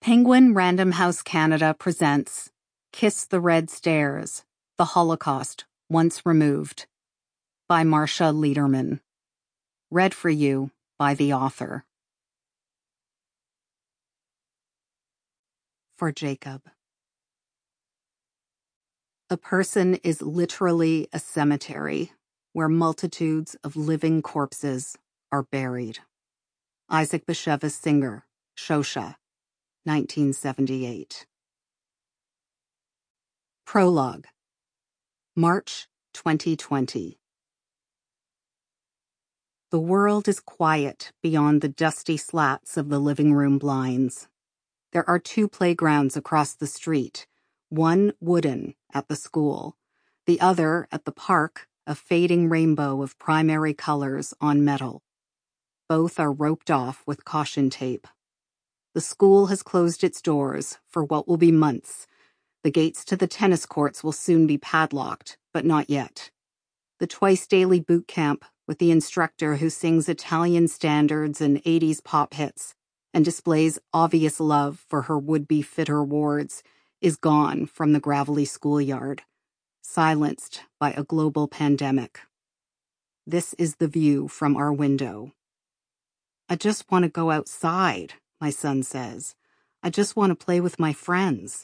Penguin Random House Canada presents Kiss the Red Stairs, The Holocaust, Once Removed, by Marcia Lederman. Read for you by the author. For Jacob. A person is literally a cemetery where multitudes of living corpses are buried. Isaac Bashevis Singer, Shosha, 1978. Prologue. March 2020. The world is quiet beyond the dusty slats of the living room blinds. There are two playgrounds across the street, one wooden at the school, the other at the park, a fading rainbow of primary colors on metal. Both are roped off with caution tape. The school has closed its doors for what will be months. The gates to the tennis courts will soon be padlocked, but not yet. The twice-daily boot camp with the instructor who sings Italian standards and 80s pop hits and displays obvious love for her would-be fitter wards is gone from the gravelly schoolyard, silenced by a global pandemic. This is the view from our window. I just want to go outside, my son says. I just want to play with my friends.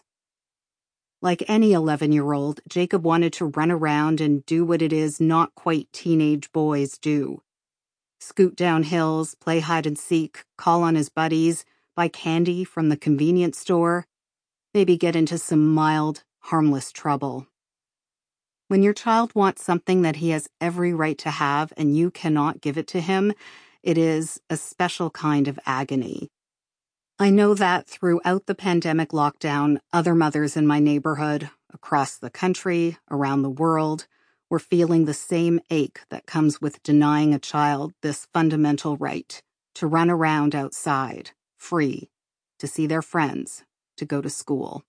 Like any 11-year-old, Jacob wanted to run around and do what it is not quite teenage boys do. Scoot down hills, play hide and seek, call on his buddies, buy candy from the convenience store, maybe get into some mild, harmless trouble. When your child wants something that he has every right to have and you cannot give it to him, it is a special kind of agony. I know that throughout the pandemic lockdown, other mothers in my neighborhood, across the country, around the world, were feeling the same ache that comes with denying a child this fundamental right to run around outside, free, to see their friends, to go to school.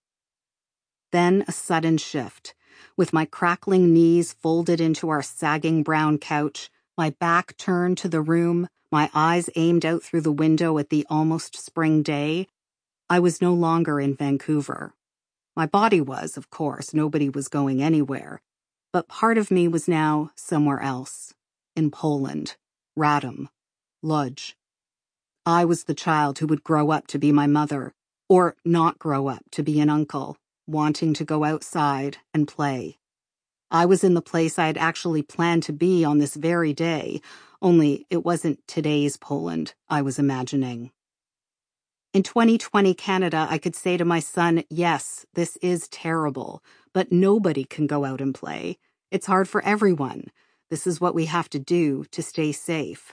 Then a sudden shift. With my crackling knees folded into our sagging brown couch, my back turned to the room, my eyes aimed out through the window at the almost spring day, I was no longer in Vancouver. My body was, of course, nobody was going anywhere, but part of me was now somewhere else, in Poland, Radom, Łódź. I was the child who would grow up to be my mother, or not grow up to be an uncle, wanting to go outside and play. I was in the place I had actually planned to be on this very day, only it wasn't today's Poland I was imagining. In 2020 Canada, I could say to my son, yes, this is terrible, but nobody can go out and play. It's hard for everyone. This is what we have to do to stay safe.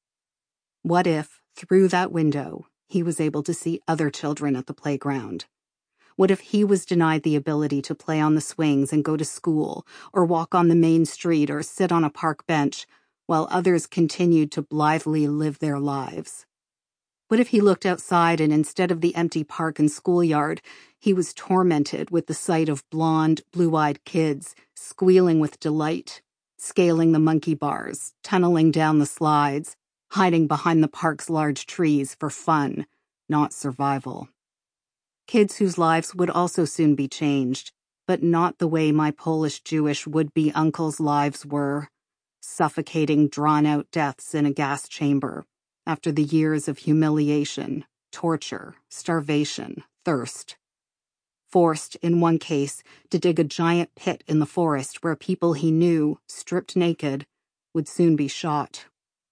What if, through that window, he was able to see other children at the playground? What if he was denied the ability to play on the swings and go to school, or walk on the main street or sit on a park bench, while others continued to blithely live their lives? What if he looked outside and instead of the empty park and schoolyard, he was tormented with the sight of blonde, blue-eyed kids squealing with delight, scaling the monkey bars, tunneling down the slides, hiding behind the park's large trees for fun, not survival? Kids whose lives would also soon be changed, but not the way my Polish Jewish would-be uncles' lives were, suffocating, drawn-out deaths in a gas chamber after the years of humiliation, torture, starvation, thirst. Forced, in one case, to dig a giant pit in the forest where people he knew, stripped naked, would soon be shot.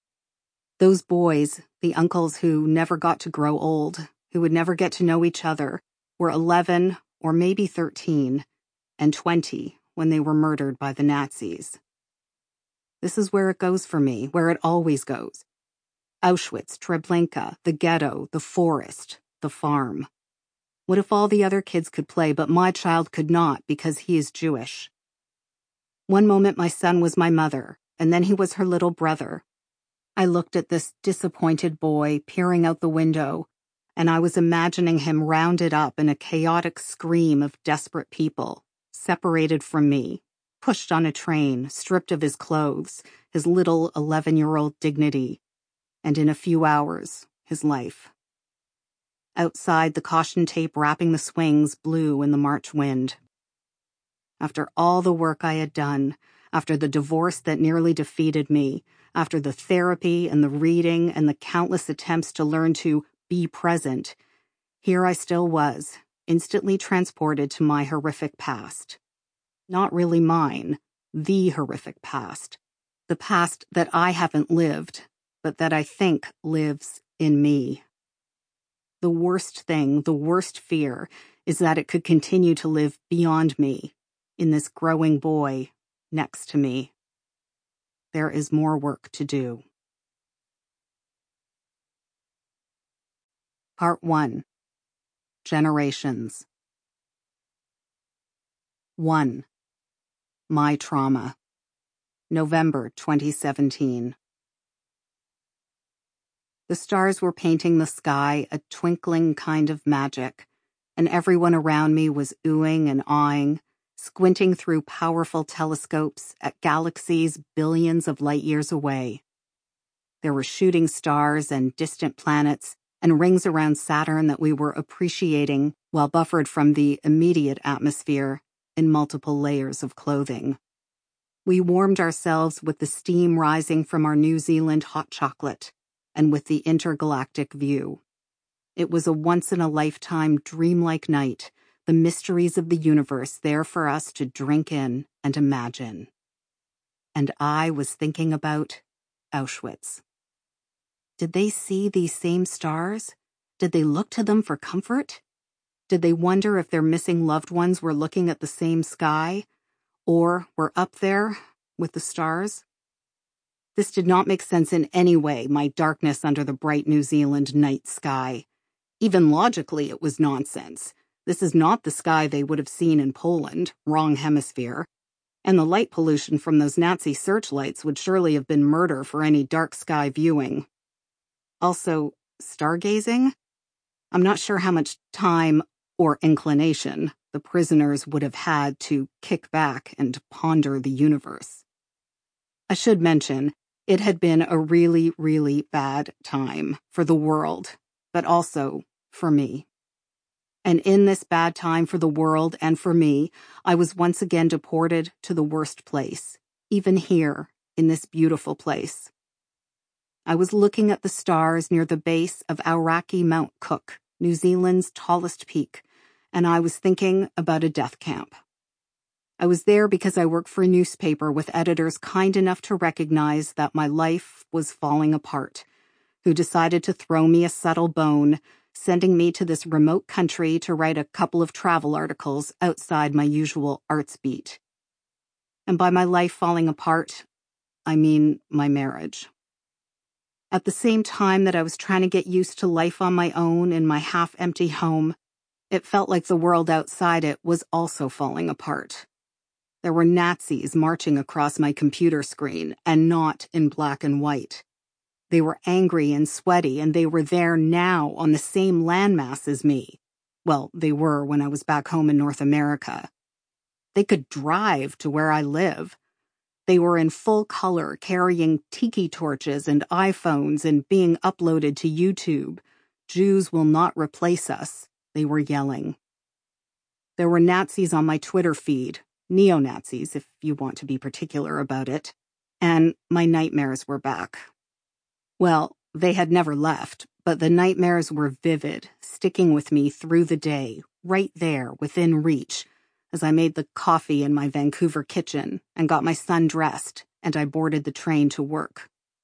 Those boys, the uncles who never got to grow old, who would never get to know each other, were 11 or maybe 13 and 20 when they were murdered by the Nazis. This is where it goes for me, where it always goes. Auschwitz, Treblinka, the ghetto, the forest, the farm. What if all the other kids could play, but my child could not because he is Jewish? One moment my son was my mother, and then he was her little brother. I looked at this disappointed boy peering out the window, and I was imagining him rounded up in a chaotic scream of desperate people, separated from me, pushed on a train, stripped of his clothes, his little 11-year-old dignity, and in a few hours, his life. Outside, the caution tape wrapping the swings blew in the March wind. After all the work I had done, after the divorce that nearly defeated me, after the therapy and the reading and the countless attempts to learn to be present, here I still was, instantly transported to my horrific past. Not really mine, the horrific past. The past that I haven't lived, but that I think lives in me. The worst thing, the worst fear, is that it could continue to live beyond me, in this growing boy next to me. There is more work to do. Part 1. Generations. 1. My trauma. November 2017. The stars were painting the sky a twinkling kind of magic, and everyone around me was oohing and awing, squinting through powerful telescopes at galaxies billions of light years away. There were shooting stars and distant planets and rings around Saturn that we were appreciating while buffered from the immediate atmosphere in multiple layers of clothing. We warmed ourselves with the steam rising from our New Zealand hot chocolate and with the intergalactic view. It was a once-in-a-lifetime dreamlike night, the mysteries of the universe there for us to drink in and imagine. And I was thinking about Auschwitz. Did they see these same stars? Did they look to them for comfort? Did they wonder if their missing loved ones were looking at the same sky, or were up there with the stars? This did not make sense in any way, my darkness under the bright New Zealand night sky. Even logically, it was nonsense. This is not the sky they would have seen in Poland, wrong hemisphere. And the light pollution from those Nazi searchlights would surely have been murder for any dark sky viewing. Also, stargazing? I'm not sure how much time or inclination the prisoners would have had to kick back and ponder the universe. I should mention, it had been a really, really bad time for the world, but also for me. And in this bad time for the world and for me, I was once again deported to the worst place, even here, in this beautiful place. I was looking at the stars near the base of Aoraki Mount Cook, New Zealand's tallest peak, and I was thinking about a death camp. I was there because I work for a newspaper with editors kind enough to recognize that my life was falling apart, who decided to throw me a subtle bone, sending me to this remote country to write a couple of travel articles outside my usual arts beat. And by my life falling apart, I mean my marriage. At the same time that I was trying to get used to life on my own in my half-empty home, it felt like the world outside it was also falling apart. There were Nazis marching across my computer screen, and not in black and white. They were angry and sweaty, and they were there now on the same landmass as me. Well, they were when I was back home in North America. They could drive to where I live. They were in full color, carrying tiki torches and iPhones and being uploaded to YouTube. Jews will not replace us, they were yelling. There were Nazis on my Twitter feed, neo-Nazis if you want to be particular about it, and my nightmares were back. Well, they had never left, but the nightmares were vivid, sticking with me through the day, right there, within reach, as I made the coffee in my Vancouver kitchen and got my son dressed, and I boarded the train to work.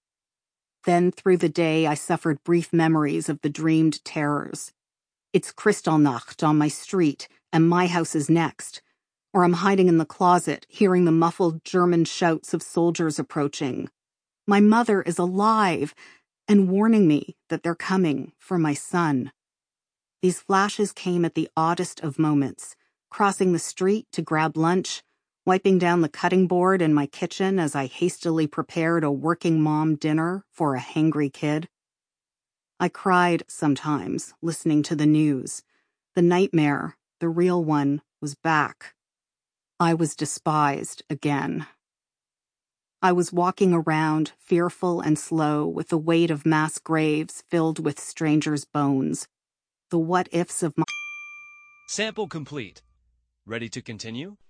Then through the day I suffered brief memories of the dreamed terrors. It's Kristallnacht on my street, and my house is next. Or I'm hiding in the closet, hearing the muffled German shouts of soldiers approaching. My mother is alive, and warning me that they're coming for my son. These flashes came at the oddest of moments, crossing the street to grab lunch, wiping down the cutting board in my kitchen as I hastily prepared a working mom dinner for a hangry kid. I cried sometimes, listening to the news. The nightmare, the real one, was back. I was despised again. I was walking around, fearful and slow, with the weight of mass graves filled with strangers' bones. the what ifs of my. Sample complete. Ready to continue?